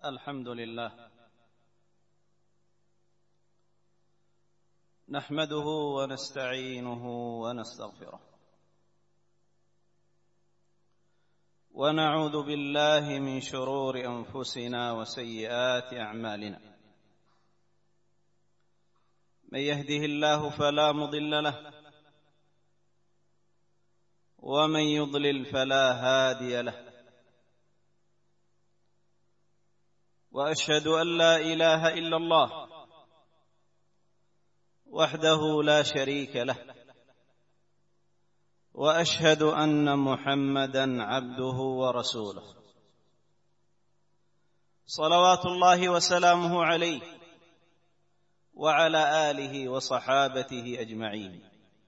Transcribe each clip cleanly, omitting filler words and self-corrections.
الحمد لله نحمده ونستعينه ونستغفره ونعوذ بالله من شرور أنفسنا وسيئات أعمالنا من يهده الله فلا مضل له ومن يضلل فلا هادي له وأشهد أن لا إله إلا الله وحده لا شريك له وأشهد أن محمدًا عبده ورسوله صلوات الله وسلامه عليه وعلى آله وصحابته أجمعين.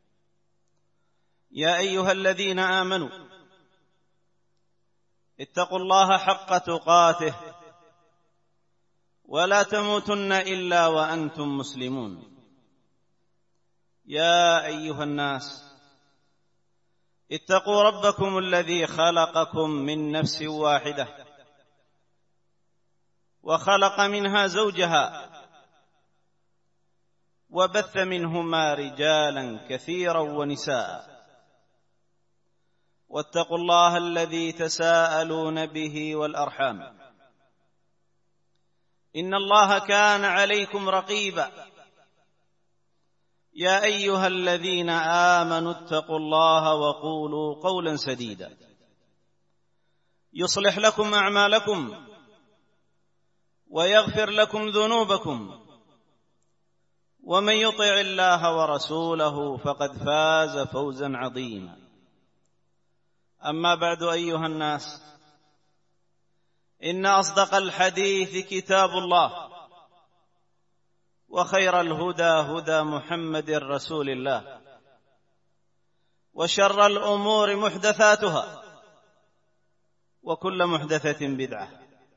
يا أيها الذين آمنوا اتقوا الله حق تقاته ولا تموتن إلا وأنتم مسلمون. يا أيها الناس اتقوا ربكم الذي خلقكم من نفس واحدة وخلق منها زوجها وبث منهما رجالا كثيرا ونساء واتقوا الله الذي تساءلون به والأرحام إن الله كان عليكم رقيبا. يا أيها الذين آمنوا اتقوا الله وقولوا قولا سديدا يصلح لكم أعمالكم ويغفر لكم ذنوبكم ومن يطع الله ورسوله فقد فاز فوزا عظيما. أما بعد أيها الناس إن أصدق الحديث كتاب الله وخير الهدى هدى محمد رسول الله وشر الأمور محدثاتها وكل محدثة بدعة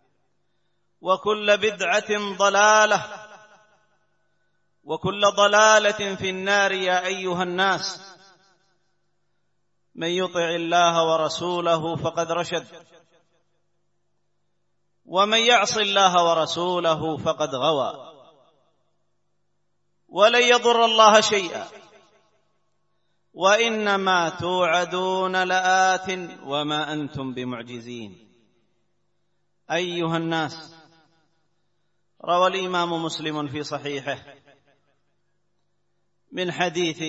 وكل بدعة ضلالة وكل ضلالة في النار. يا أيها الناس من يطع الله ورسوله فقد رشد ومن يعص الله ورسوله فقد غوى ولن يضر الله شيئا وإنما توعدون لآت وما أنتم بمعجزين. أيها الناس روى الإمام مسلم في صحيحه من حديث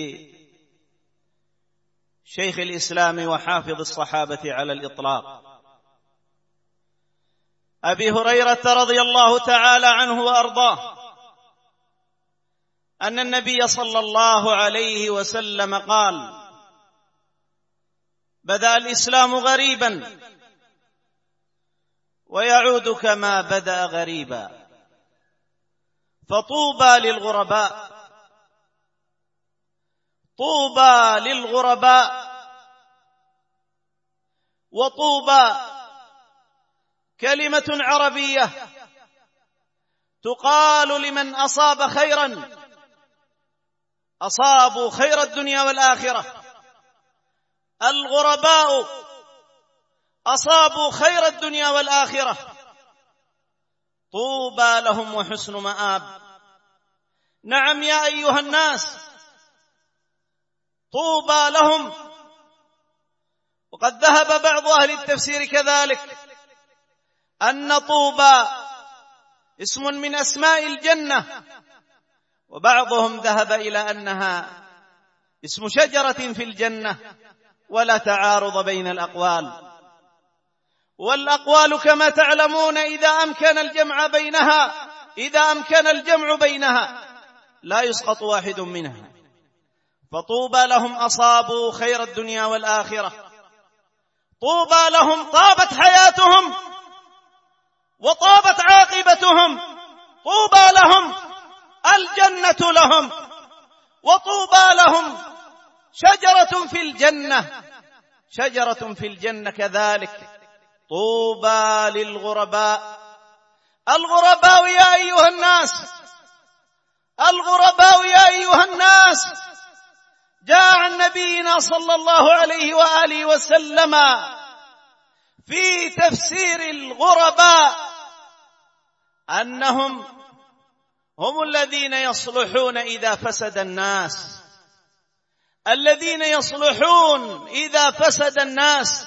شيخ الإسلام وحافظ الصحابة على الإطلاق أبي هريرة رضي الله تعالى عنه وأرضاه أن النبي صلى الله عليه وسلم قال: بدأ الإسلام غريبا ويعود كما بدأ غريبا فطوبى للغرباء طوبى للغرباء. وطوبى كلمة عربية تقال لمن أصاب خيرا أصابوا خير الدنيا والآخرة. الغرباء أصابوا خير الدنيا والآخرة طوبى لهم وحسن مآب. نعم يا أيها الناس طوبى لهم. وقد ذهب بعض أهل التفسير كذلك أن طوبى اسم من أسماء الجنة، وبعضهم ذهب إلى أنها اسم شجرة في الجنة، ولا تعارض بين الأقوال. والأقوال كما تعلمون إذا أمكن الجمع بينها لا يسقط واحد منها. فطوبى لهم أصابوا خير الدنيا والآخرة. طوبى لهم طابت حياتهم وطابت عاقبتهم. طوبى لهم الجنة لهم. وطوبى لهم شجرة في الجنة كذلك. طوبى للغرباء. الغرباء يا أيها الناس جاء عن نبينا صلى الله عليه وآله وسلم في تفسير الغرباء أنهم هم الذين يصلحون إذا فسد الناس، الذين يصلحون إذا فسد الناس.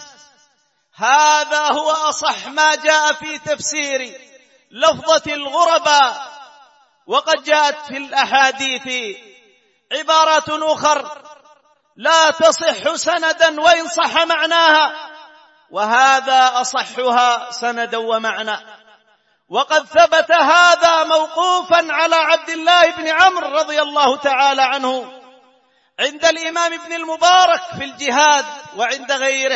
هذا هو أصح ما جاء في تفسير لفظة الغرباء. وقد جاءت في الأحاديث عبارات أخر لا تصح سندا وإن صح معناها، وهذا أصحها سندا ومعنى. وقد ثبت هذا موقوفا على عبد الله بن عمرو رضي الله تعالى عنه عند الإمام ابن المبارك في الجهاد وعند غيره،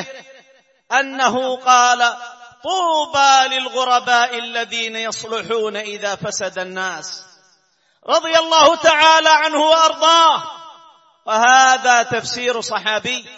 أنه قال: طوبى للغرباء الذين يصلحون إذا فسد الناس، رضي الله تعالى عنه وأرضاه. وهذا تفسير صحابي: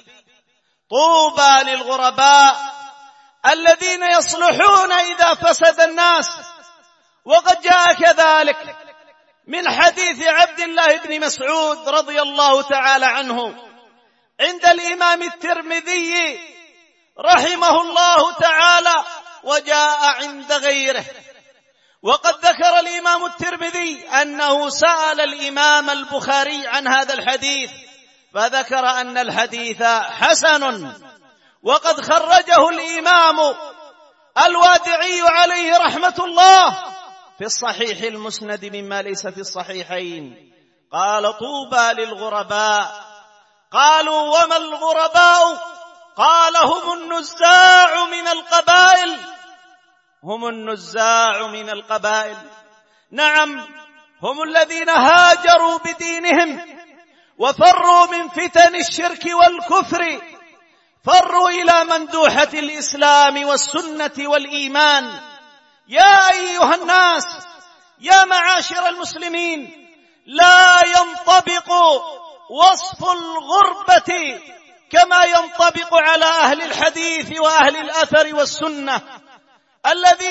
طوبى للغرباء الذين يصلحون إذا فسد الناس. وقد جاء كذلك من حديث عبد الله بن مسعود رضي الله تعالى عنه عند الإمام الترمذي رحمه الله تعالى، وجاء عند غيره. وقد ذكر الإمام الترمذي أنه سأل الإمام البخاري عن هذا الحديث، فذكر أن الحديث حسن. وقد خرجه الإمام الوادعي عليه رحمة الله في الصحيح المسند مما ليس في الصحيحين. قال: طوبى للغرباء. قالوا: وما الغرباء؟ قال: هم النزاع من القبائل. هم النزاع من القبائل. نعم، هم الذين هاجروا بدينهم وفروا من فتن الشرك والكفر، فروا إلى مندوحة الإسلام والسنة والإيمان. يا أيها الناس، يا معاشر المسلمين، لا ينطبق وصف الغربة كما ينطبق على أهل الحديث وأهل الأثر والسنة الذين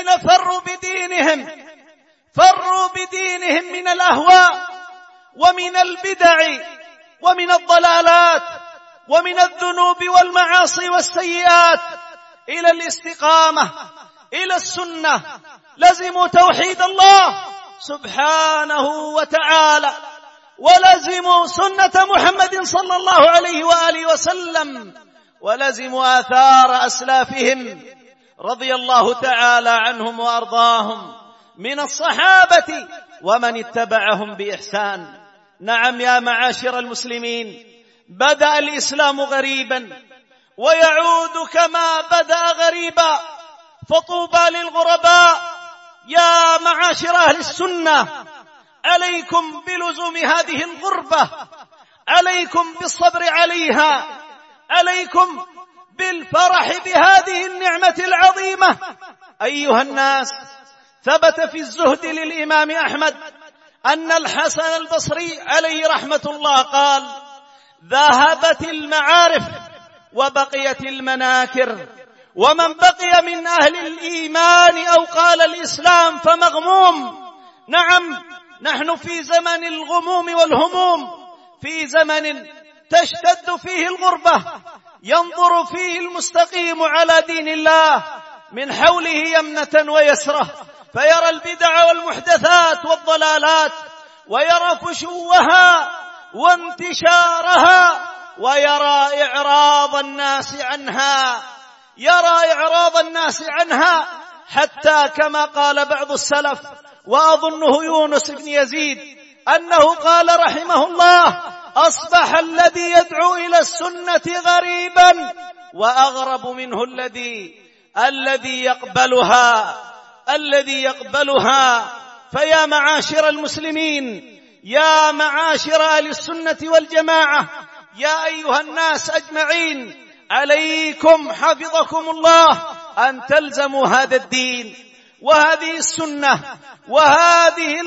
فروا بدينهم من الأهواء ومن البدع ومن الضلالات ومن الذنوب والمعاصي والسيئات إلى الاستقامة، إلى السنة. لزموا توحيد الله سبحانه وتعالى، ولزموا سنة محمد صلى الله عليه وآله وسلم، ولزموا آثار أسلافهم رضي الله تعالى عنهم وأرضاهم من الصحابة ومن اتبعهم بإحسان. نعم يا معاشر المسلمين، بدأ الإسلام غريبا ويعود كما بدأ غريبا، فطوبى للغرباء. يا معاشر أهل السنة، عليكم بلزوم هذه الغربة، عليكم بالصبر عليها، عليكم بالفرح بهذه النعمة العظيمة. أيها الناس، ثبت في الزهد للإمام أحمد أن الحسن البصري عليه رحمة الله قال: ذهبت المعارف وبقيت المناكر، ومن بقي من أهل الإيمان أو قال الإسلام فمغموم. نعم، نحن في زمن الغموم والهموم، في زمن تشتد فيه الغربة، ينظر فيه المستقيم على دين الله من حوله يمنة ويسرة، فيرى البدع والمحدثات والضلالات، ويرى فشوها وانتشارها، ويرى إعراض الناس عنها، حتى كما قال بعض السلف، وأظنه يونس بن يزيد، أنه قال رحمه الله: أصبح الذي يدعو إلى السنة غريبا، وأغرب منه الذي يقبلها. فيا معاشر المسلمين، يا معاشر أهل السنة والجماعة، يا أيها الناس أجمعين، عليكم حفظكم الله أن تلزموا هذا الدين وهذه السنة وهذه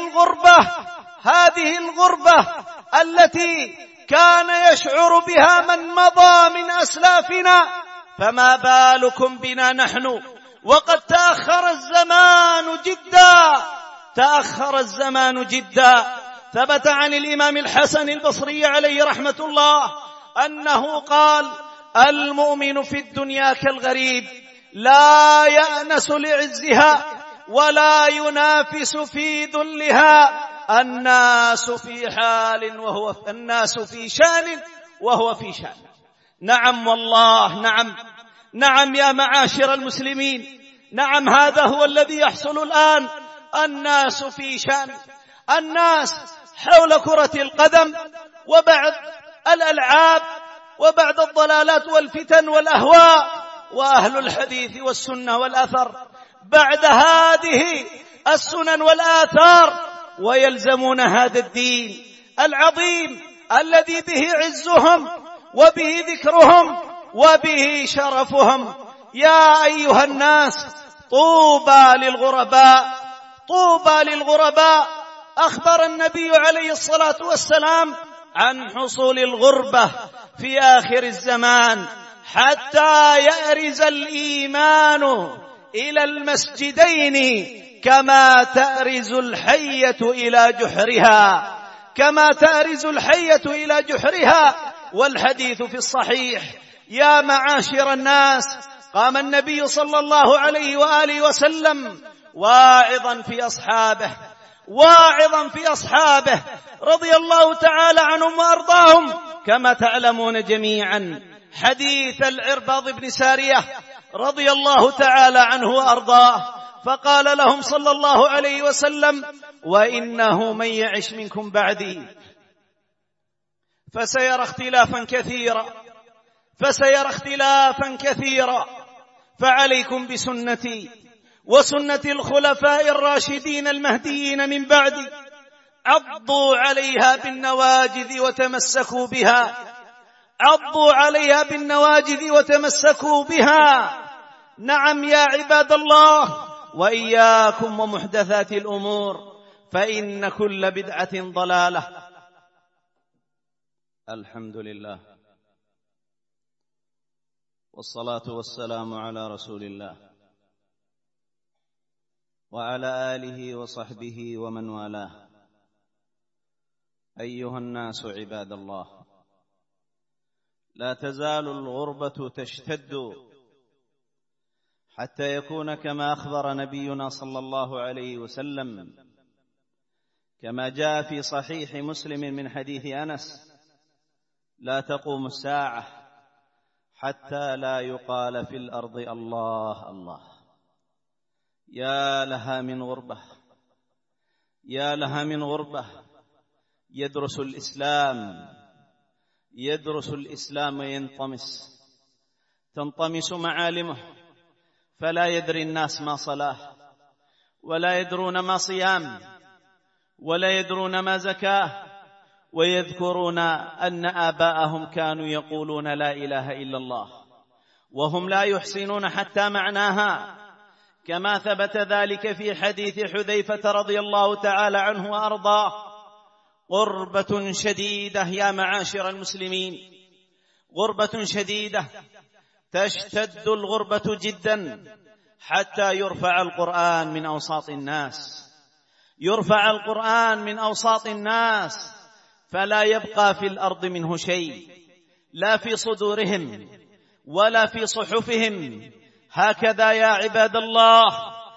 الغربة التي كان يشعر بها من مضى من أسلافنا، فما بالكم بنا نحن؟ وقد تأخر الزمان جدا. ثبت عن الإمام الحسن البصري عليه رحمة الله أنه قال: المؤمن في الدنيا كالغريب، لا يأنس لعزها ولا ينافس في ذلها. الناس في حال وهو الناس في شان وهو في شان. نعم والله، نعم يا معاشر المسلمين، نعم هذا هو الذي يحصل الآن. الناس في شان، الناس حول كرة القدم وبعض الألعاب وبعض الضلالات والفتن والأهواء، وأهل الحديث والسنة والأثر بعد هذه السنن والآثار، ويلزمون هذا الدين العظيم الذي به عزهم وبه ذكرهم وبه شرفهم. يا أيها الناس، طوبى للغرباء، طوبى للغرباء. أخبر النبي عليه الصلاة والسلام عن حصول الغربة في آخر الزمان حتى يأرز الإيمان إلى المسجدين كما تأرز الحية إلى جحرها، كما تأرز الحية إلى جحرها. والحديث في الصحيح. يا معاشر الناس، قام النبي صلى الله عليه وآله وسلم واعظا في أصحابه رضي الله تعالى عنهم وأرضاهم، كما تعلمون جميعا حديث العرباض بن سارية رضي الله تعالى عنه وأرضاه. فقال لهم صلى الله عليه وسلم: وإنه من يعش منكم بعدي فسيرى اختلافا كثيرا، فعليكم بسنتي وسنة الخلفاء الراشدين المهديين من بعدي، عضوا عليها بالنواجذ وتمسكوا بها. نعم يا عباد الله، وإياكم ومحدثات الأمور، فإن كل بدعة ضلالة. الحمد لله، والصلاة والسلام على رسول الله وعلى آله وصحبه ومن والاه. أيها الناس عباد الله، لا تزال الغربة تشتد حتى يكون كما أخبر نبينا صلى الله عليه وسلم، كما جاء في صحيح مسلم من حديث أنس: لا تقوم الساعة حتى لا يقال في الأرض الله الله. يا لها من غربة. يدرس الإسلام تنطمس معالمه، فلا يدري الناس ما صلاة، ولا يدرون ما صيام، ولا يدرون ما زكاة، ويذكرون أن آباءهم كانوا يقولون لا إله إلا الله وهم لا يحسنون حتى معناها، كما ثبت ذلك في حديث حذيفة رضي الله تعالى عنه وأرضاه. غربة شديدة يا معاشر المسلمين، غربة شديدة، تشتد الغربة جدا حتى يرفع القرآن من أوساط الناس، فلا يبقى في الأرض منه شيء، لا في صدورهم ولا في صحفهم. هكذا يا عباد الله،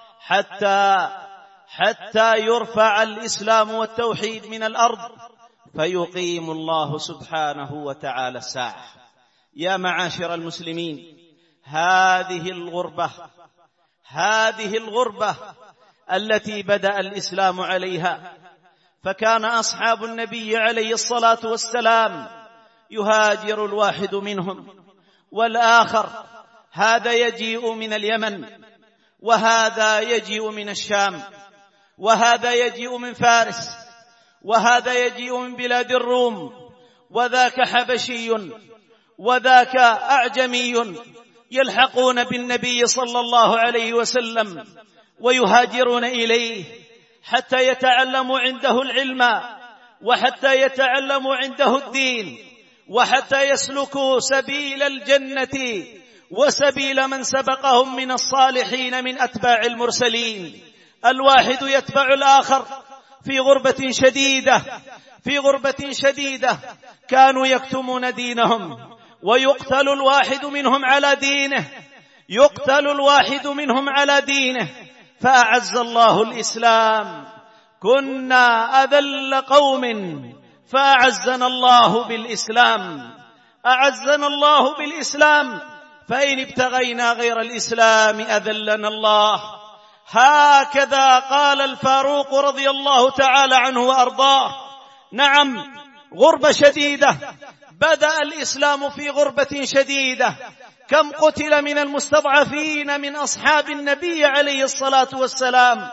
حتى يرفع الإسلام والتوحيد من الأرض، فيقيم الله سبحانه وتعالى الساعة. يا معاشر المسلمين، هذه الغربة التي بدأ الإسلام عليها، فكان أصحاب النبي عليه الصلاة والسلام يهاجر الواحد منهم والآخر، هذا يجيء من اليمن، وهذا يجيء من الشام، وهذا يجيء من فارس، وهذا يجيء من بلاد الروم، وذاك حبشي وذاك أعجمي، يلحقون بالنبي صلى الله عليه وسلم ويهاجرون إليه حتى يتعلموا عنده العلم، وحتى يتعلموا عنده الدين، وحتى يسلكوا سبيل الجنة وسبيل من سبقهم من الصالحين من أتباع المرسلين. الواحد يتبع الآخر في غربة شديدة. كانوا يكتمون دينهم، ويقتل الواحد منهم على دينه، فأعز الله الإسلام. كنا أذل قوم فأعزنا الله بالإسلام. أعزنا الله بالإسلام، فإن ابتغينا غير الإسلام أذلنا الله. هكذا قال الفاروق رضي الله تعالى عنه وأرضاه. نعم، غربة شديدة، بدأ الإسلام في غربة شديدة. كم قتل من المستضعفين من أصحاب النبي عليه الصلاة والسلام،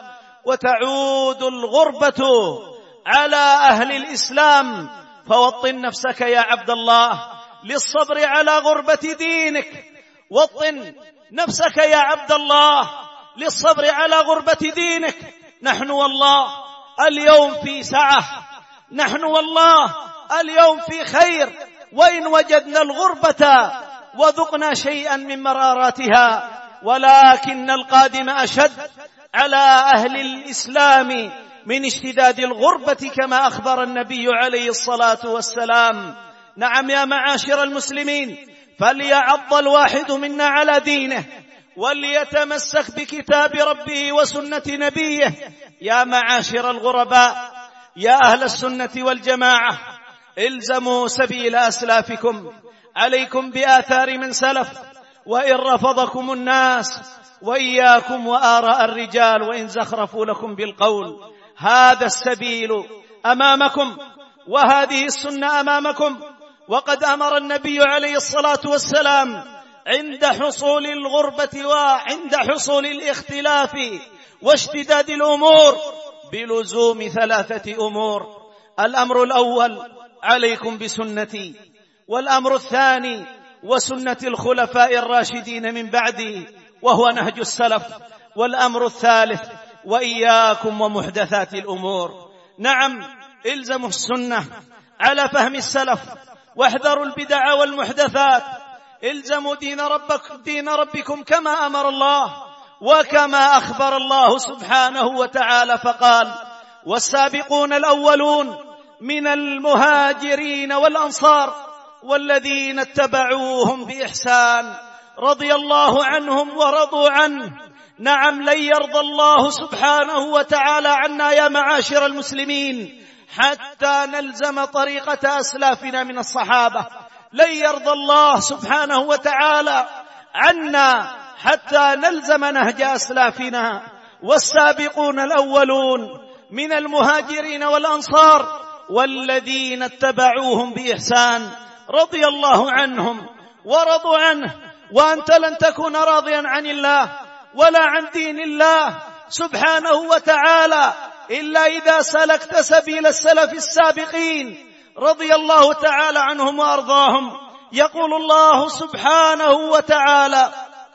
وتعود الغربة على أهل الإسلام. فوطن نفسك يا عبد الله للصبر على غربة دينك. وطن نفسك يا عبد الله للصبر على غربة دينك. نحن والله اليوم في سعة، نحن والله اليوم في خير، وإن وجدنا الغربة وذقنا شيئا من مراراتها، ولكن القادم أشد على أهل الإسلام من اشتداد الغربة كما أخبر النبي عليه الصلاة والسلام. نعم يا معاشر المسلمين، فليعض الواحد منا على دينه وليتمسك بكتاب ربه وسنة نبيه. يا معاشر الغرباء، يا أهل السنة والجماعة، الزموا سبيل أسلافكم، عليكم بآثار من سلف، وإن رفضكم الناس، وإياكم وآراء الرجال وإن زخرفوا لكم بالقول. هذا السبيل أمامكم، وهذه السنة أمامكم. وقد أمر النبي عليه الصلاة والسلام عند حصول الغربة وعند حصول الاختلاف واشتداد الأمور بلزوم 3 أمور. الأمر الأول: عليكم بسنتي، والأمر الثاني: وسنة الخلفاء الراشدين من بعدي، وهو نهج السلف، والأمر الثالث: وإياكم ومحدثات الأمور. نعم، الزموا السنة على فهم السلف، واحذروا البدع والمحدثات. الزموا دين ربكم كما أمر الله وكما أخبر الله سبحانه وتعالى، فقال: والسابقون الأولون من المهاجرين والأنصار والذين اتبعوهم بإحسان رضي الله عنهم ورضوا عنه. نعم، لن يرضى الله سبحانه وتعالى عنا يا معاشر المسلمين حتى نلزم طريقة أسلافنا من الصحابة. لن يرضى الله سبحانه وتعالى عنا حتى نلزم نهج أسلافنا. والسابقون الأولون من المهاجرين والأنصار والذين اتبعوهم بإحسان رضي الله عنهم ورضوا عنه. وأنت لن تكون راضيا عن الله ولا عن دين الله سبحانه وتعالى إلا إذا سلكت سبيل السلف السابقين رضي الله تعالى عنهم وأرضاهم. يقول الله سبحانه وتعالى: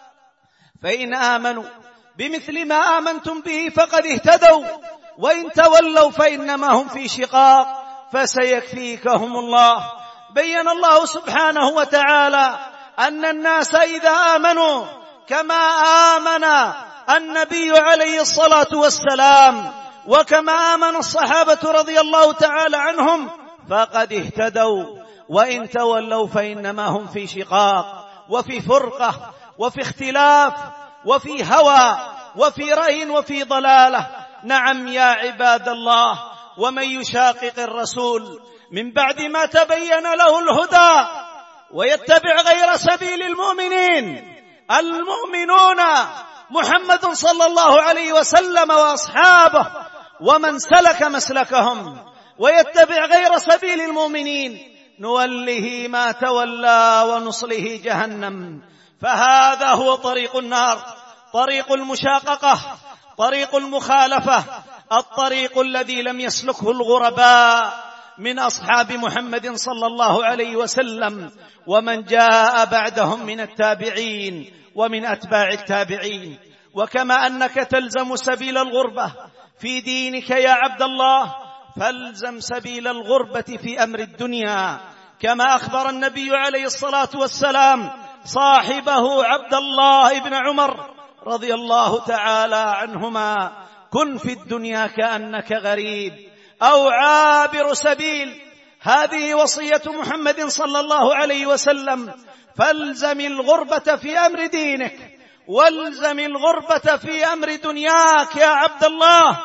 فإن آمنوا بمثل ما آمنتم به فقد اهتدوا وإن تولوا فإنما هم في شقاق فسيكفيكهم الله. بين الله سبحانه وتعالى أن الناس إذا آمنوا كما آمن النبي عليه الصلاة والسلام وكما آمن الصحابة رضي الله تعالى عنهم فقد اهتدوا، وإن تولوا فإنما هم في شقاق وفي فرقة وفي اختلاف وفي هوى وفي رأي وفي ضلالة. نعم يا عباد الله، ومن يشاقق الرسول من بعد ما تبين له الهدى ويتبع غير سبيل المؤمنين، المؤمنون محمد صلى الله عليه وسلم وأصحابه ومن سلك مسلكهم، ويتبع غير سبيل المؤمنين نوله ما تولى ونصله جهنم. فهذا هو طريق النار، طريق المشاققة، طريق المخالفة، الطريق الذي لم يسلكه الغرباء من أصحاب محمد صلى الله عليه وسلم ومن جاء بعدهم من التابعين ومن أتباع التابعين. وكما أنك تلزم سبيل الغربة في دينك يا عبد الله، فالزم سبيل الغربة في أمر الدنيا، كما أخبر النبي عليه الصلاة والسلام صاحبه عبد الله بن عمر رضي الله تعالى عنهما: كن في الدنيا كأنك غريب أو عابر سبيل. هذه وصية محمد صلى الله عليه وسلم. فالزم الغربة في أمر دينك والزم الغربة في أمر دنياك يا عبد الله.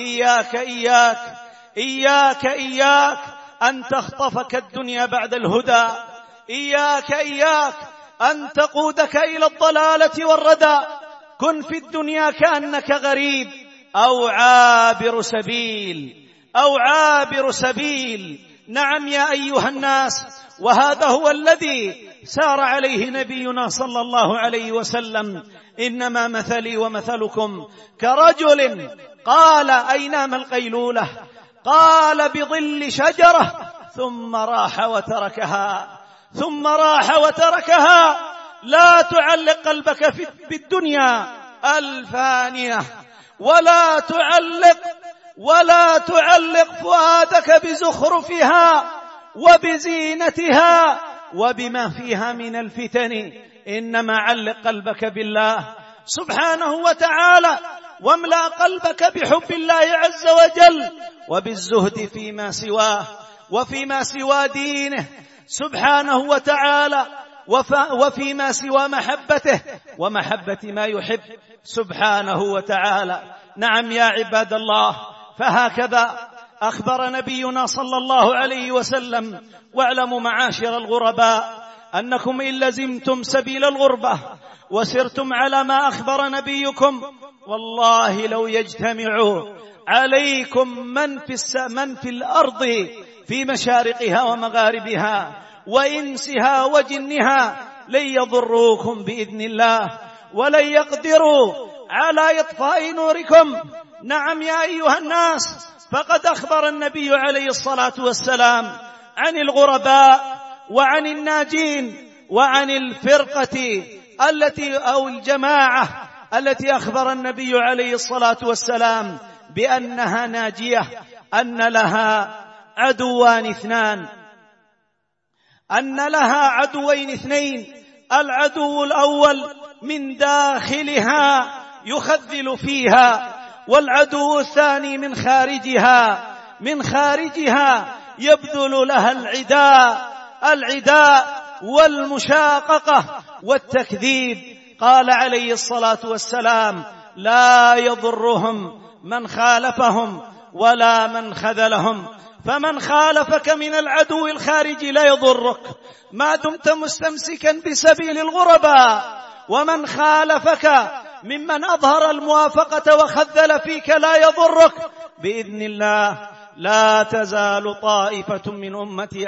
إياك أن تخطفك الدنيا بعد الهدى. إياك أن تقودك إلى الضلالة والردى. كن في الدنيا كأنك غريب أو عابر سبيل. نعم يا أيها الناس، وهذا هو الذي سار عليه نبينا صلى الله عليه وسلم: إنما مثلي ومثلكم كرجل قال أينام القيلولة؟ قال بظل شجرة ثم راح وتركها. لا تعلق قلبك بالدنيا الفانية، ولا تعلق فؤادك بزخرفها وبزينتها وبما فيها من الفتن، إنما علق قلبك بالله سبحانه وتعالى، واملأ قلبك بحب الله عز وجل وبالزهد فيما سواه وفيما سوى دينه سبحانه وتعالى، وفيما سوى محبته ومحبة ما يحب سبحانه وتعالى. نعم يا عباد الله، فهكذا أخبر نبينا صلى الله عليه وسلم: واعلموا معاشر الغرباء أنكم إن لزمتم سبيل الغربة وسرتم على ما أخبر نبيكم، والله لو يجتمع عليكم من في الأرض في مشارقها ومغاربها وإنسها وجنها لن يضروكم بإذن الله ولن يقدروا على إطفاء نوركم. نعم يا أيها الناس، فقد أخبر النبي عليه الصلاة والسلام عن الغرباء وعن الناجين وعن الفرقة أو الجماعة التي أخبر النبي عليه الصلاة والسلام بأنها ناجية، أن لها عدوين اثنين: العدو الأول من داخلها يخذل فيها، والعدو الثاني من خارجها يبذل لها العداء والمشاققة والتكذيب. قال عليه الصلاة والسلام: لا يضرهم من خالفهم ولا من خذلهم. فمن خالفك من العدو الخارجي لا يضرك ما دمت مستمسكا بسبيل الغرباء، ومن خالفك ممن أظهر الموافقة وخذل فيك لا يضرك بإذن الله. لا تزال طائفة من أمتي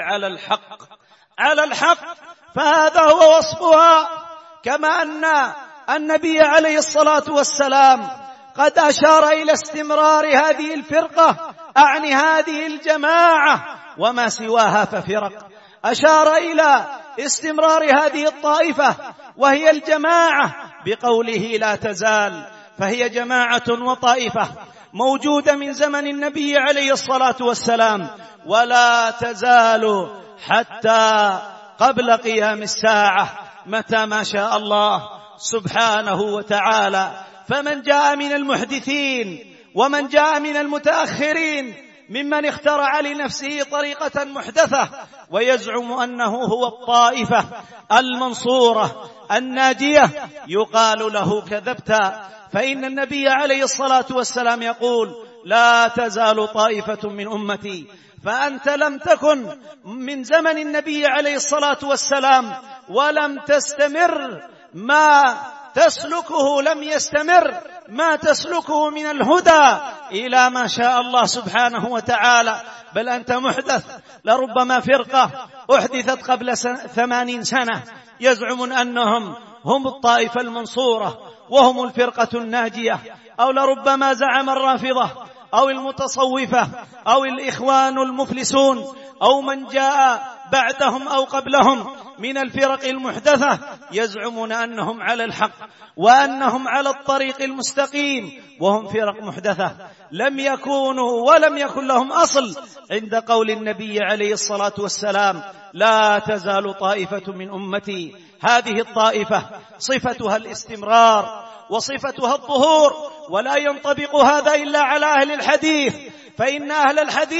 على الحق، فهذا هو وصفها. كما أن النبي عليه الصلاة والسلام قد أشار إلى استمرار هذه الفرقة، أعني هذه الجماعة وما سواها ففرق، أشار إلى استمرار هذه الطائفة وهي الجماعة بقوله: لا تزال، فهي جماعة وطائفة موجودة من زمن النبي عليه الصلاة والسلام، ولا تزال حتى قبل قيام الساعة متى ما شاء الله سبحانه وتعالى. فمن جاء من المحدثين ومن جاء من المتأخرين ممن اخترع لنفسه طريقة محدثة ويزعم أنه هو الطائفة المنصورة الناجية، يقال له: كذبت، فإن النبي عليه الصلاة والسلام يقول: لا تزال طائفة من أمتي. فأنت لم تكن من زمن النبي عليه الصلاة والسلام ولم تستمر ما تسلكه، لم يستمر ما تسلكه من الهدى إلى ما شاء الله سبحانه وتعالى، بل أنت محدث. لربما فرقة أحدثت قبل 80 سنة يزعمون أنهم هم الطائفة المنصورة وهم الفرقة الناجية، أو لربما زعم الرافضة أو المتصوفة أو الإخوان المفلسون أو من جاء بعدهم أو قبلهم من الفرق المحدثة يزعمون أنهم على الحق وأنهم على الطريق المستقيم، وهم فرق محدثة لم يكونوا ولم يكن لهم أصل عند قول النبي عليه الصلاة والسلام: لا تزال طائفة من أمتي. هذه الطائفة صفتها الاستمرار وصفتها الظهور، ولا ينطبق هذا إلا على أهل الحديث، فإن أهل الحديث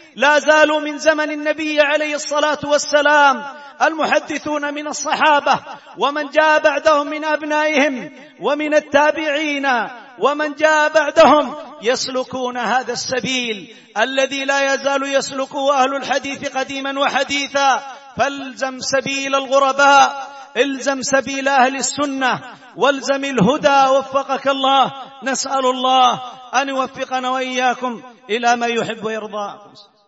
لا زالوا من زمن النبي عليه الصلاة والسلام المحدثون من الصحابة ومن جاء بعدهم من أبنائهم ومن التابعين ومن جاء بعدهم يسلكون هذا السبيل الذي لا يزال يسلكه أهل الحديث قديما وحديثا. فالزم سبيل الغرباء، الزم سبيل أهل السنة، والزم الهدى وفقك الله. نسأل الله أن يوفقنا وإياكم إلى ما يحب ويرضى.